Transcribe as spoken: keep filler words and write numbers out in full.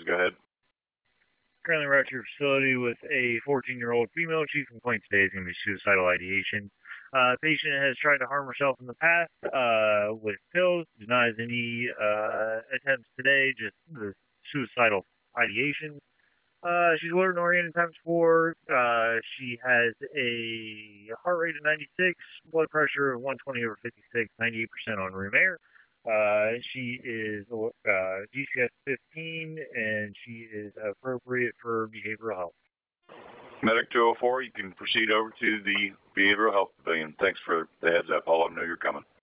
services. Go ahead. Currently we're at your facility with a fourteen-year-old female. Chief complaint today is going to be suicidal ideation. Uh, patient has tried to harm herself in the past uh, with pills. Denies any uh, attempts today, just the suicidal ideation. Uh, she's alert and oriented times four. Uh, she has a heart rate of ninety-six, blood pressure of one twenty over fifty-six, ninety-eight percent on room air. Uh, she is uh, G C S fifteen, and she is appropriate for behavioral health. Medic two oh four, you can proceed over to the behavioral health pavilion. Thanks for the heads up. I'll let them know you're coming.